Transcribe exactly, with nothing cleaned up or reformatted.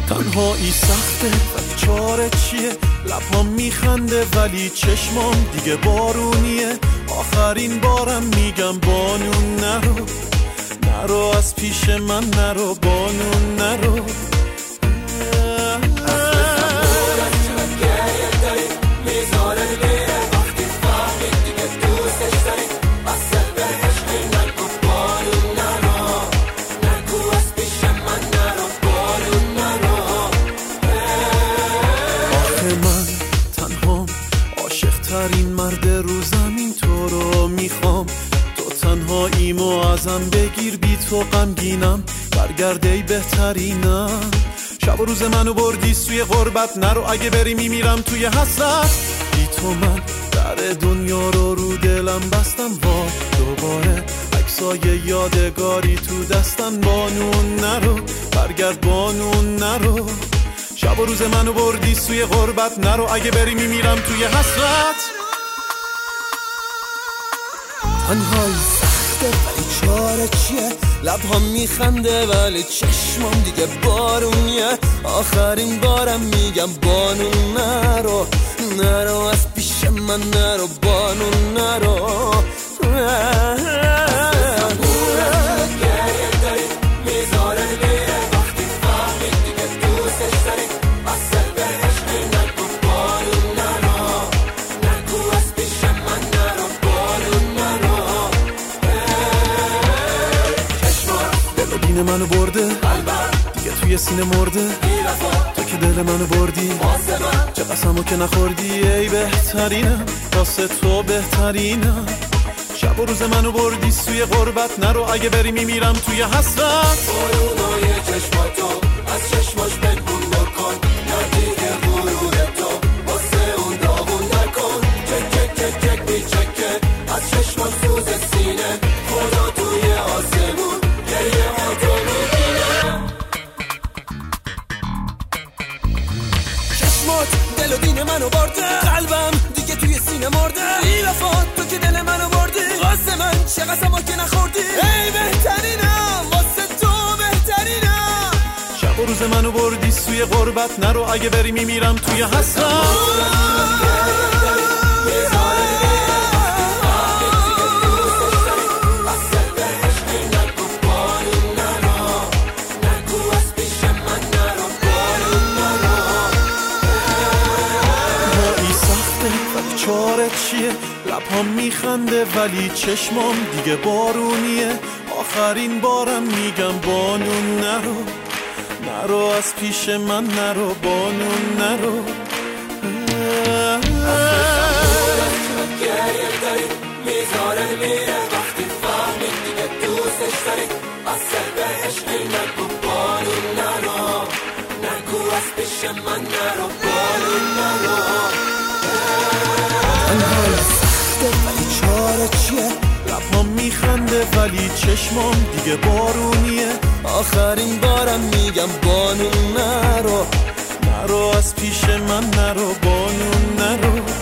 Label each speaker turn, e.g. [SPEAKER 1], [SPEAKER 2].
[SPEAKER 1] تنهایی سخته ولی چاره چیه، لبام میخنده ولی چشمام دیگه بارونیه. آخرین بارم میگم بانون نرو، نرو از پیش من نرو، بانون نرو. ترین مرد رو زمین تو رو میخوام، تو تنهاییمو ازم بگیر، بی تو غمگینم، برگرد ای بهترینم. شب و روز منو بردی سوی غربت، نرو اگه بری میمیرم توی حسرت. بی تو من در دنیا رو رو دلم بستم، وا دوباره عکسای یادگاری تو دستم. بانون نرو برگرد، بانون نرو. شب و روز منو بردی سوی غربت، نرو اگه بری میمیرم توی حسرت.
[SPEAKER 2] تنهایی سخته ولی چاره چیه، لبهام میخنده ولی چشمام دیگه بارونیه. آخرین بارم میگم بانون نرو، نرو از پیش من نرو، بانون نرو.
[SPEAKER 1] دین منو برده دیگه توی سینه مرده، تو که دل منو بردی چه قسمو که نخوردی. ای بهترینم واسه تو بهترینم. شب و روز منو بردی سوی غربت، نرو اگه بری میمیرم توی حسرت.
[SPEAKER 3] بارونای چشماتو از چشماش بگون بکن، ندیگه غرور تو واسه اون داغون نکن. چک چک چک چک بی چکه از چشماش سوز سینه، خدا توی آسمون گریه هاتو میبینه.
[SPEAKER 2] چشمات دل و دین منو برده، قلبم دیگه توی سینه مرده. بی وفا تو که دل منو بردی، واسه من چه قسمو که نخوردی. ای بهترینم واسه تو بهترینم.
[SPEAKER 1] شب و روز منو بردی سوی غربت، نرو اگه بری میمیرم توی حسرت. چاره چیه، لبهام میخنده ولی چشمام دیگه بارونیه. آخرین بارم میگم بانون نرو، نرو از پیش من نرو، بانون نرو.
[SPEAKER 3] گریه داری میذاره میره وقتی فهمید دیگه دوستش داری. از سر بهش نگو بانون نرو، نگو از پیش من نرو، بانون نرو.
[SPEAKER 2] تنهایی سخته ولی چاره چیه،
[SPEAKER 1] لبهام میخنده ولی چشمام دیگه بارونیه.
[SPEAKER 2] آخرین بارم میگم بانون نرو،
[SPEAKER 1] نرو از پیش من نرو، بانون نرو.